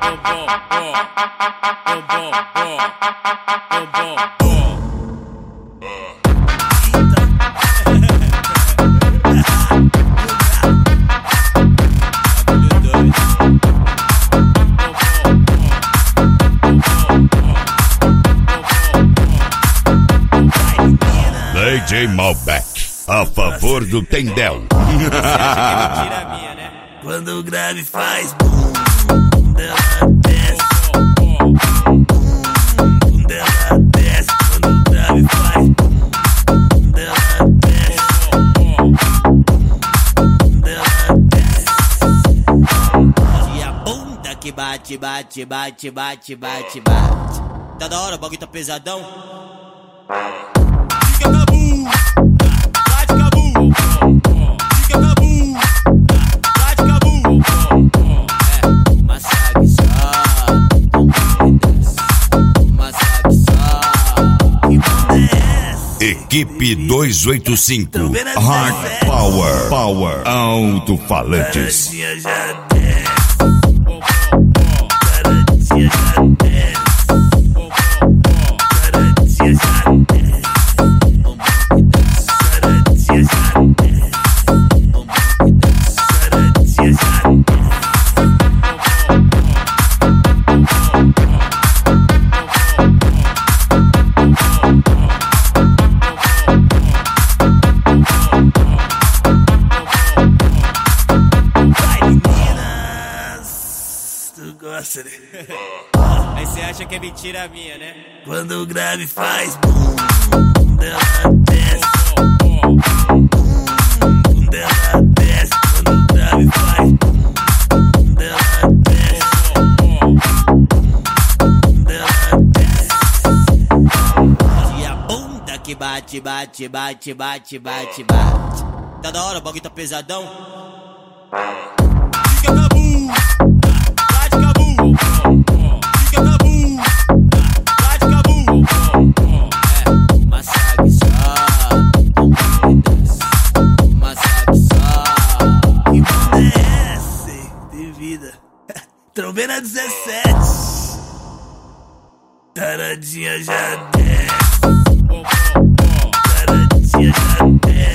DJ Malbec, a favor do Tendel. Quando o grave faz bum, ela desce. Quando ela desce, quando o grave faz bum, ela desce. Ela desce. E a bunda que bate, bate, bate, bate, bate, bate. Tá da hora, o bagulho tá pesadão. Fica cabu, bate cabu. Fica cabu, bate cabu. Mas sabe só, mas sabe só. Que bunda é essa? Equipe 285, Hard Power, Power, Alto-Falantes. Caradinha já desce. Caradinha já desce. Caradinha já desce. Gosta, né? Aí cê acha que é mentira minha, né? Quando o grave faz bum, ela desce. Quando ela desce, quando o grave faz bum, ela desce. Ela desce. E a bunda que bate, bate, bate, bate, bate, bate. Tá da hora, o bagulho tá pesadão. Fica cabu. Fica cabu, bate cabu. Mas sabe só, mas sabe só. Que bunda é essa, hein? De vida. Trombeira 17. Taradinha já desce. Taradinha já desce.